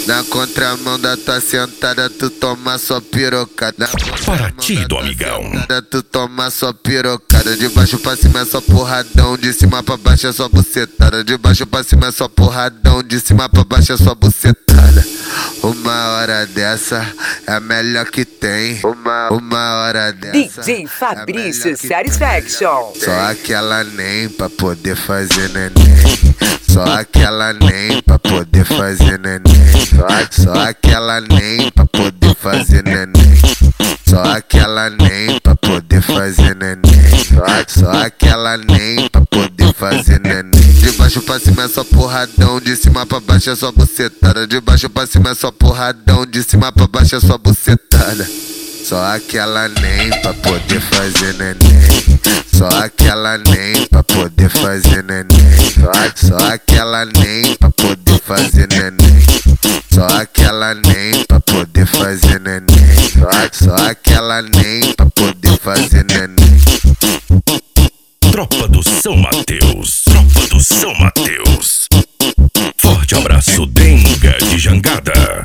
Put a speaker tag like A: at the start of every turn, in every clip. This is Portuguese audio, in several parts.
A: Na contramão da tua sentada, tu toma sua pirocada.
B: Partido, amigão.
A: Tu toma sua pirocada. De baixo pra cima é só porradão, de cima pra baixo é só bucetada. De baixo pra cima é só porradão, de cima pra baixo é só bucetada. Uma hora dessa é a melhor que tem. Uma hora dessa
C: DJ Fabrício Satisfaction.
A: Só aquela nem pra poder fazer neném. Só aquela nem pra poder fazer neném. Só aquela nem pra poder fazer neném. Só aquela nem pra poder fazer neném. Só aquela nem pra poder fazer neném. De baixo pra cima é só porradão, de cima pra baixo é só bucetada. De baixo pra cima é só porradão, de cima pra baixo é só bucetada. Só aquela nem pra poder fazer neném. Só aquela nem pra poder fazer neném. Só aquela nem pra poder fazer neném. Só aquela nem pra poder fazer neném. Só aquela nem pra poder fazer neném.
B: Tropa do São Mateus. Tropa do São Mateus. Forte abraço, Denga de Jangada.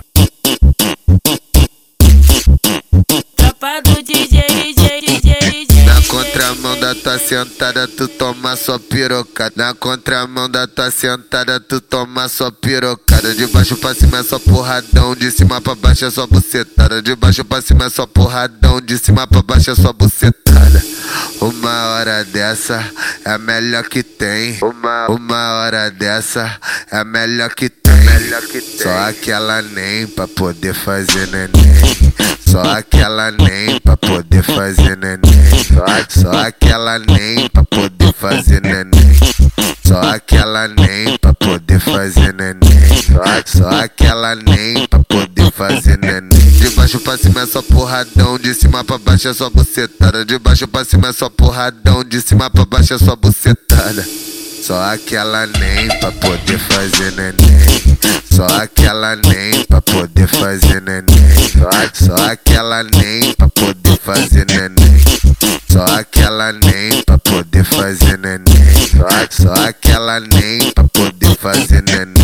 D: Tropa do DJ.
A: Na contramão da tua sentada, tu toma sua pirocada. Na contramão da tua sentada, tu toma sua pirocada. De baixo pra cima é só porradão, de cima pra baixo é só bucetada. De baixo pra cima é só porradão, de cima pra baixo é só bucetada. Uma hora dessa é a melhor que tem. Uma hora dessa é a melhor que tem. Só aquela nem pra poder fazer neném. Só aquela nem pra poder fazer neném. Só aquela nem pra poder fazer neném. Só aquela nem pra poder fazer neném. Só aquela nem pra poder fazer neném. De baixo pra cima é só porradão, de cima pra baixo é só bucetada. De baixo pra cima é só porradão, de cima pra baixo é só bucetada. Só aquela nem pra poder fazer neném. Só aquela nem pra poder fazer neném. Só aquela nem pra poder fazer neném. Só aquela nem pra poder fazer neném. Só aquela nem pra poder fazer neném.